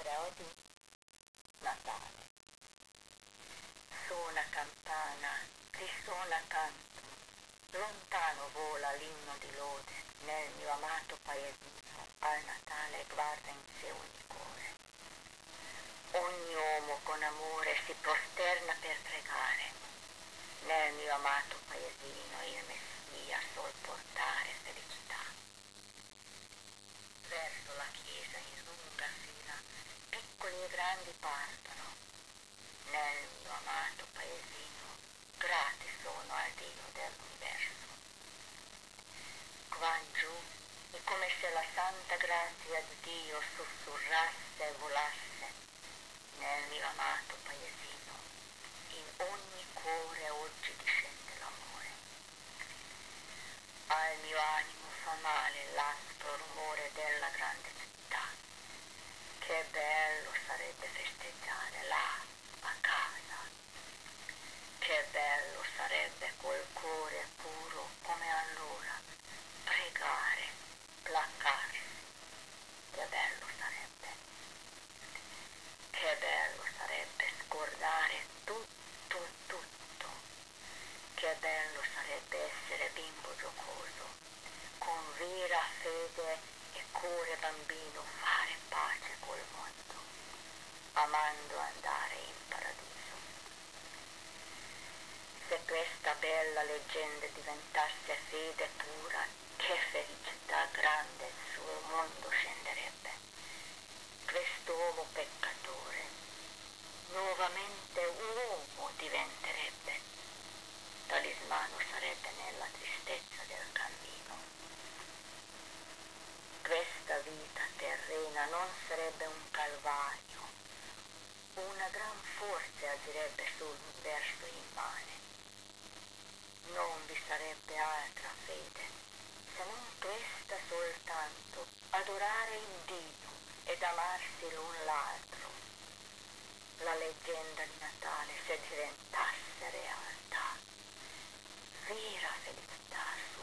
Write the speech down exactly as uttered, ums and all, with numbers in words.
era di Natale. Suona campana, risuona canto, lontano vola l'inno di lode nel mio amato paesino, al Natale guarda in sé ogni cuore. Ogni uomo con amore si prosterna per pregare, nel mio amato paesino il Messia sol portare felicità. Verso la chiesa in lunga fila, piccoli e grandi partono, nel mio amato paesino, grati sono al Dio dell'universo. Qua giù è come se la santa grazia di Dio sussurrasse e volasse, nel mio amato paesino, in ogni cuore oggi discende l'amore. Al mio animo fa male l'aspro rumore della grande città. Che bello sarebbe festeggiare là, a casa. Che bello sarebbe col cuore puro come allora, pregare, placarsi. Che bello sarebbe. Che bello sarebbe scordare tutto, tutto. Che bello sarebbe essere bimbo giocoso, con vera fede e cuore bambino fare pace col mondo, amando andare in paradiso. Se questa bella leggenda diventasse fede pura, che felicità grande il suo mondo scenderebbe. Quest'uomo peccatore nuovamente uomo diventerebbe. Talismano sarebbe nella tristezza del cammino. Questa vita terrena non sarebbe un calvario, una gran forza agirebbe sull'universo immane. Non vi sarebbe altra fede, se non questa soltanto, adorare il Dio ed amarsi l'un l'altro. La leggenda di Natale se diventasse realtà, vera felicità